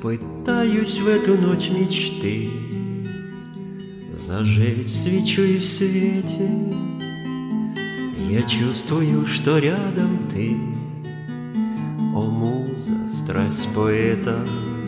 Пытаюсь в эту ночь мечты зажечь свечу, и в свете я чувствую, что рядом ты, о муза, страсть поэта.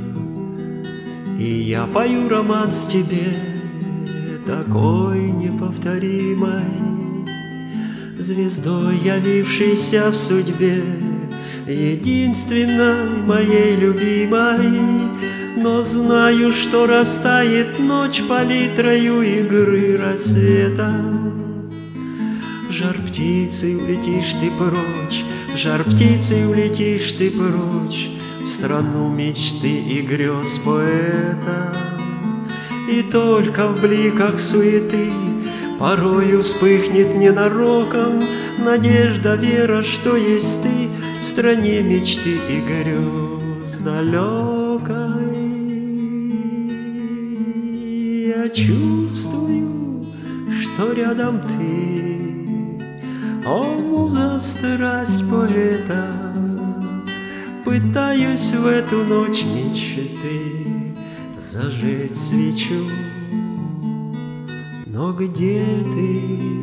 И я пою романс тебе, такой неповторимой, звездой, явившейся в судьбе, единственной моей любимой. Но знаю, что растает ночь палитрою игры рассвета. Жар птицей улетишь ты прочь, жар птицей улетишь ты прочь в страну мечты и грез поэта. И только в бликах суеты порою вспыхнет ненароком надежда, вера, что есть ты в стране мечты и грез далекой. Я чувствую, что рядом ты, о муза, страсть поэта. Пытаюсь в эту ночь мечты зажечь свечу, но где ты?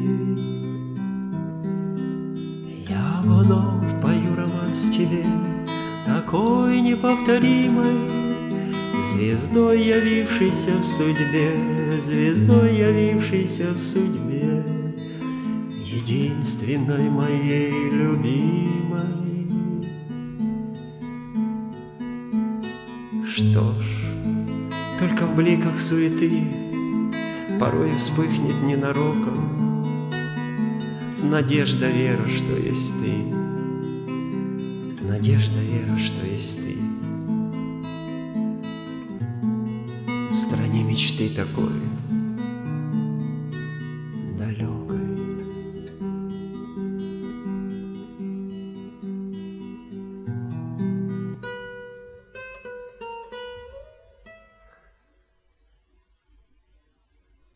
Я вновь пою романс тебе, такой неповторимой, звездой, явившейся в судьбе, звездой, явившейся в судьбе, единственной моей любимой. Что ж, только в бликах суеты порой вспыхнет ненароком надежда, вера, что есть ты, надежда, вера, что есть ты в стране мечты такой